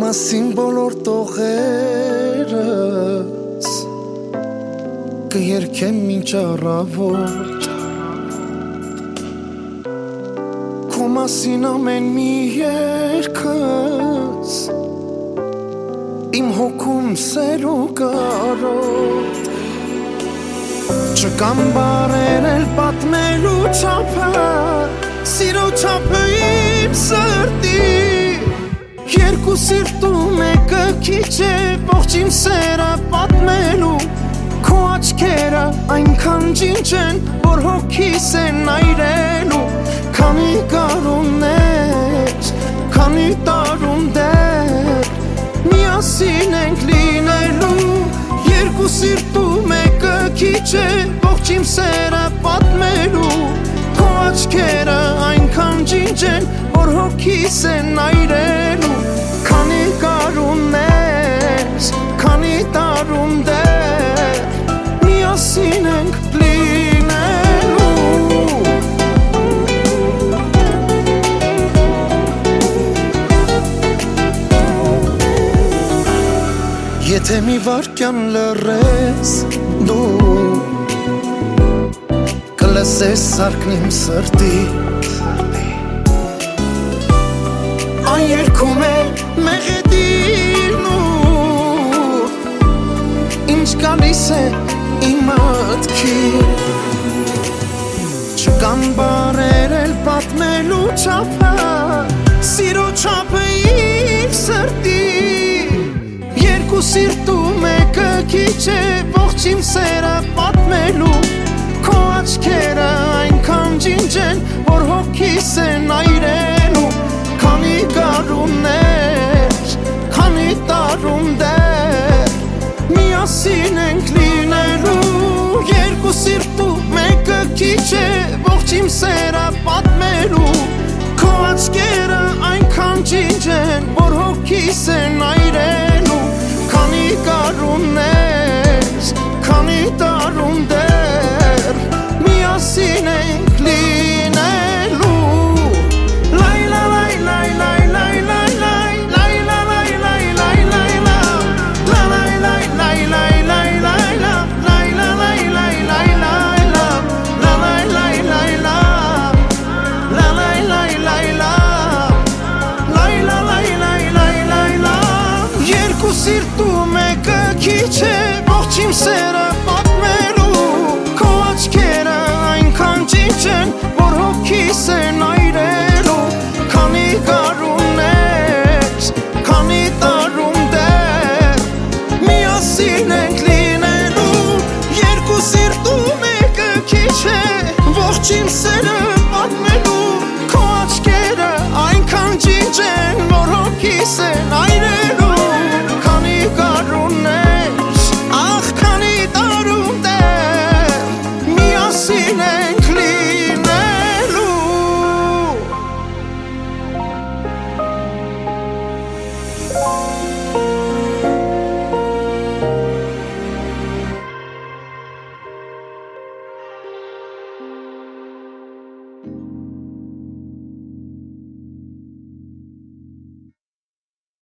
մասին բոլոր տողերս կերքեմ մինչ առավոտ Քո մասին ամեն մի երգս Իմ հոգում սեր ու կարոտ Չկան բարեր էլ պատմելու չափը Սիրո չափը իմ սրտի Երկու սիրտու մեկը քիչ է Ողջ իմ սերը պատմելու Քո աչքերը այնքան ջինջ են Որ հոգիս են այրելու Քանի կարուններ, քանի տարում դեր Միասին ենք լինելու Երկու սիրտու մեկը քիչ է Ողջ իմ սերը պատմելու Քո աչքերը այնքան ջինջ են Որ հոգիս են այրելու Քանի կարուններ, քանի տարում դեր Միասին ենք լինելու Եթե մի վարկյան լռես դու Կլսես սարքն իմ սրտի Այն երգում է մեղեդին ու Ինչ գալիս է իմ մտքի Չկան բարեր էլ պատմելու չափը Սիրո չափը իմ սրտի Երկու սիրտու մեկը քիչ է Ողջ իմ սերը պատմելու Քո աչքերը այնքան ջինջ են Որ հոգիս են այրելու Քանի կարուններ, քանի տարում դեր Միասին ենք լինելու Երկու սիրտու մեկը քիչ է Ողջ իմ սերը պատմելու Քո աչքերը այնքան ջինջ են Որ հոգիս են այրելու Քանի կարուններ, քանի տարում դեր Միասին ենք լինելու Սիրտու մեկը քիչ է Ողջ իմ սերը պատմելու Քո աչքերը այնքան ջինջ են Որ հոգիս են այրելու Քանի կարուններ, քանի տարում դեր Միասին ենք լինելու Երկու սիրտու մեկը քիչ է Ողջ իմ սերը պատմելու Քո աչքերը այնքան ջինջ են Որ հոգիս են այրելու